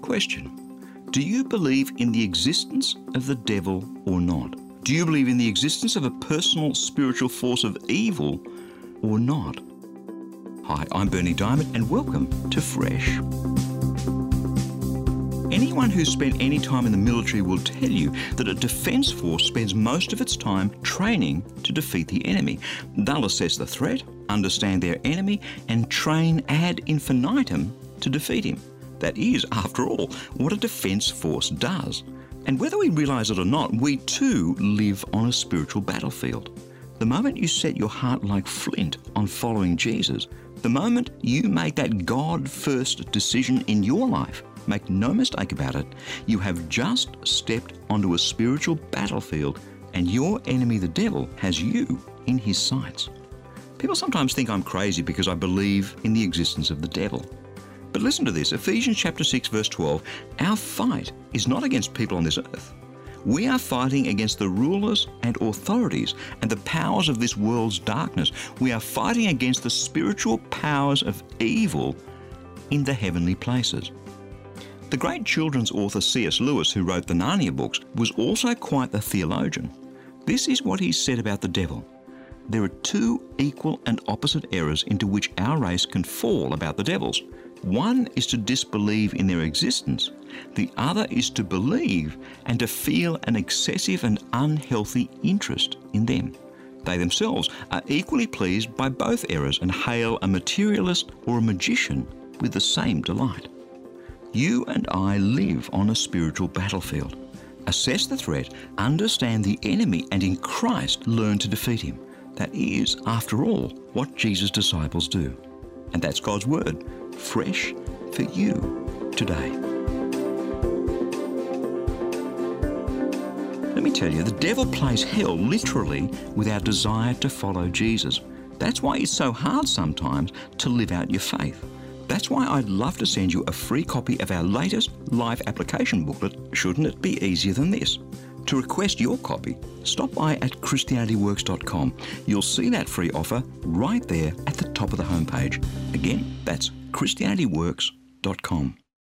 question. Do you believe in the existence of the devil or not? Do you believe in the existence of a personal spiritual force of evil or not? Hi, I'm Berni Dymet and welcome to Fresh. Anyone who's spent any time in the military will tell you that a defence force spends most of its time training to defeat the enemy. They'll assess the threat, understand their enemy, and train ad infinitum to defeat him. That is, after all, what a defence force does. And whether we realise it or not, we too live on a spiritual battlefield. The moment you set your heart like flint on following Jesus, the moment you make that God-first decision in your life, make no mistake about it, you have just stepped onto a spiritual battlefield and your enemy, the devil, has you in his sights. People sometimes think I'm crazy because I believe in the existence of the devil. But listen to this, Ephesians chapter 6 verse 12, our fight is not against people on this earth. We are fighting against the rulers and authorities and the powers of this world's darkness. We are fighting against the spiritual powers of evil in the heavenly places. The great children's author C.S. Lewis, who wrote the Narnia books, was also quite the theologian. This is what he said about the devil. There are two equal and opposite errors into which our race can fall about the devils. One is to disbelieve in their existence. The other is to believe and to feel an excessive and unhealthy interest in them. They themselves are equally pleased by both errors and hail a materialist or a magician with the same delight. You and I live on a spiritual battlefield. Assess the threat, understand the enemy, and in Christ learn to defeat him. That is, after all, what Jesus' disciples do. And that's God's Word, fresh for you today. Let me tell you, the devil plays hell literally with our desire to follow Jesus. That's why it's so hard sometimes to live out your faith. That's why I'd love to send you a free copy of our latest life application booklet, Shouldn't It Be Easier Than This? To request your copy, stop by at ChristianityWorks.com. You'll see that free offer right there at the top of the homepage. Again, that's ChristianityWorks.com.